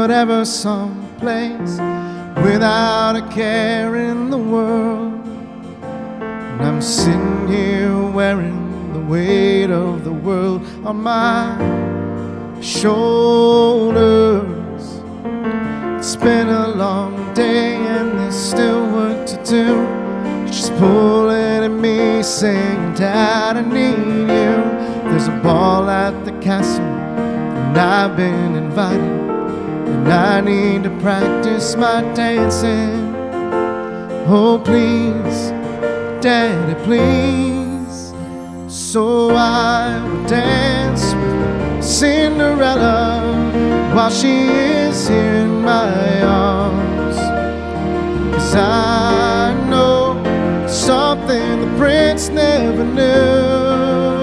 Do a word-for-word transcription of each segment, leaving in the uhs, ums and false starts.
whatever song plays, without a care in the world. And I'm sitting here wearing the weight of the world on my shoulders. It's been a long day and there's still work to do. She's pulling at me saying, Dad, I need you. There's a ball at the castle and I've been invited, and I need to practice my dancing. Oh please, Daddy, please. So I will dance with Cinderella while she is here in my arms. 'Cause I know something the prince never knew.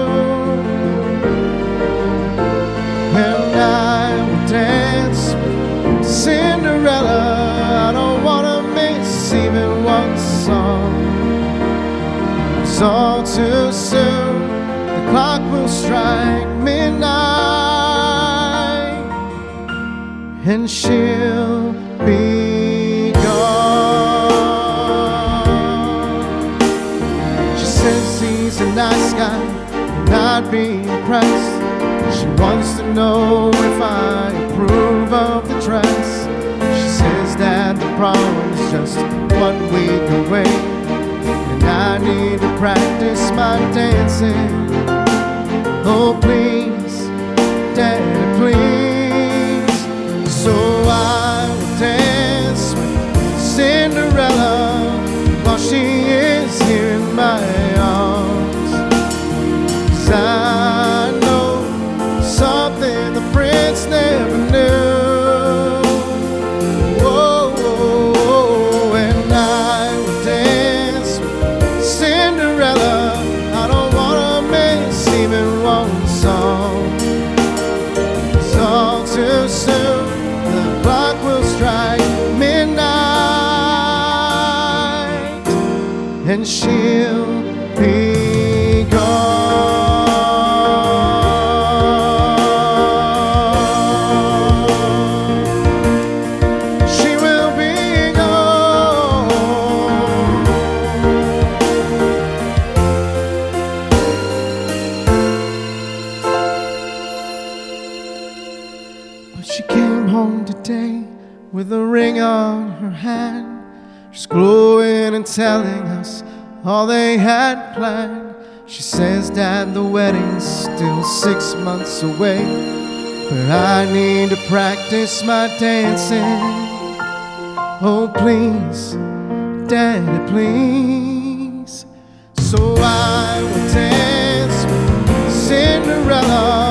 And I will dance with Cinderella. I don't wanna miss even one song. It's all too soon, the clock will strike midnight, and she'll be gone. She says he's a nice guy, and I'd be impressed. She wants to know if I approve of the dress. She says that the prom is just one week away, and I need to practice my dancing. Oh please, Daddy, please. So I will dance with Cinderella while she is here in my arms. 'Cause I know something the prince never knew. Whoa, whoa, whoa. And I will dance with Cinderella. I don't wanna miss even one song. It's all too soon, the clock will strike midnight, and she'll be gone. She will be gone. But she came home today with a ring on her hand. She's glowing and telling us all they had planned. She says, Dad, the wedding's still six months away, but I need to practice my dancing. Oh please, Daddy, please. So I will dance with Cinderella